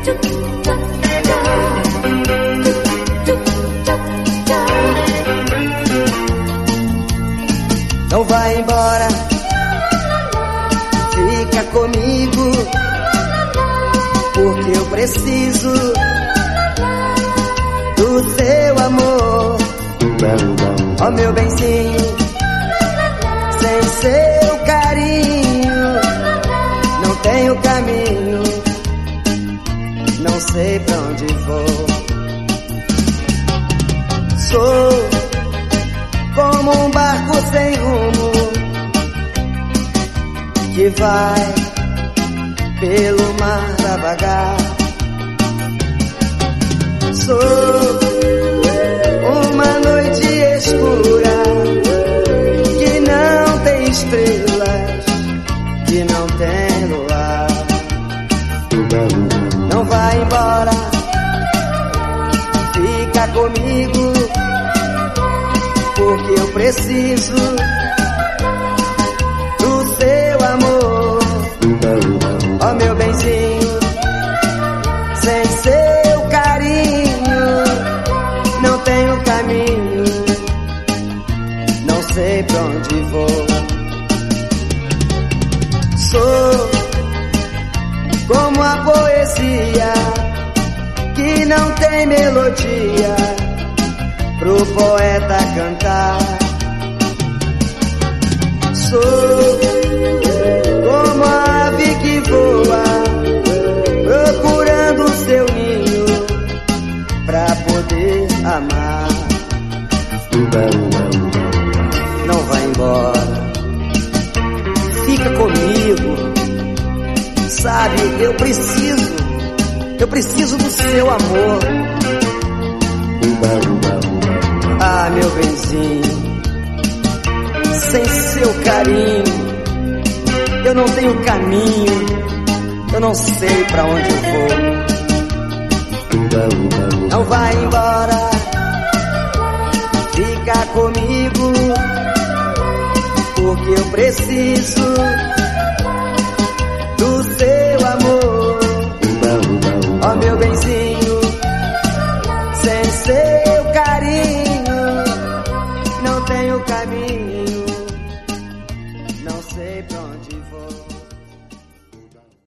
Não vai embora, fica comigo, porque eu preciso do seu amor. Ó meu benzinho, sem seu carinho não tenho caminho, não sei pra onde vou. Sou como um barco sem rumo que vai pelo mar a vagar. Sou uma noite escura que não tem estrelas, que não tem luar. Não vai embora, fica comigo, porque eu preciso do seu amor. Ó meu benzinho, sem seu carinho não tenho caminho, não sei pra onde vou. Sou como a poesia que não tem melodia pro poeta cantar. Sou como a ave que voa procurando o seu ninho pra poder amar. Não vai embora, fica comigo. Sabe, eu preciso do seu amor. Ah, meu benzinho, sem seu carinho eu não tenho caminho, eu não sei pra onde eu vou. Não vai embora, fica comigo, porque eu preciso